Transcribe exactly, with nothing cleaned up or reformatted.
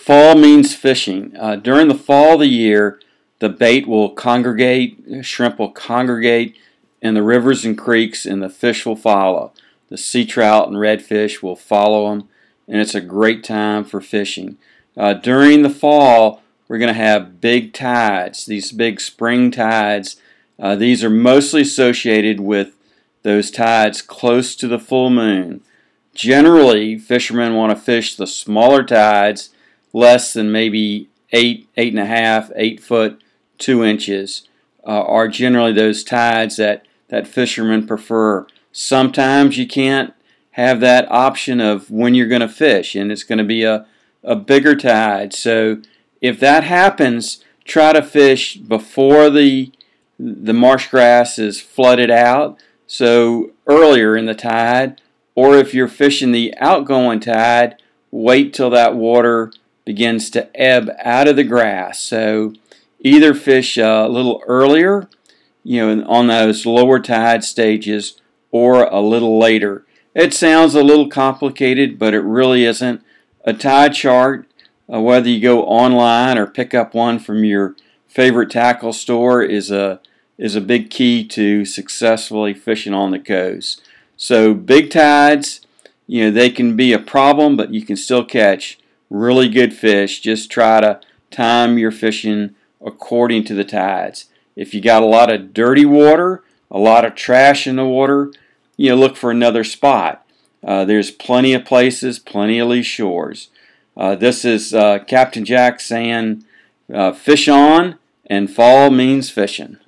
Fall means fishing. Uh, during the fall of the year, the bait will congregate, shrimp will congregate in the rivers and creeks, and the fish will follow. The sea trout and redfish will follow them, and it's a great time for fishing. Uh, during the fall, we're going to have big tides, these big spring tides. Uh, these are mostly associated with those tides close to the full moon. Generally, fishermen want to fish the smaller tides, less than maybe eight, eight and a half, eight foot, two inches, uh, are generally those tides that, that fishermen prefer. Sometimes you can't have that option of when you're going to fish, and it's going to be a, a bigger tide. So if that happens, try to fish before the the marsh grass is flooded out, so earlier in the tide, or if you're fishing the outgoing tide, wait till that water begins to ebb out of the grass. So either fish a little earlier, you know, on those lower tide stages, or a little later. It sounds a little complicated, but it really isn't. A tide chart, uh, whether you go online or pick up one from your favorite tackle store, is a is a big key to successfully fishing on the coast. So big tides, you know, they can be a problem, but you can still catch really good fish. Just try to time your fishing according to the tides. If you got a lot of dirty water, a lot of trash in the water, you know, look for another spot. Uh, there's plenty of places, plenty of lee shores. Uh, this is uh, Captain Jack saying, uh, fish on, and fall means fishing.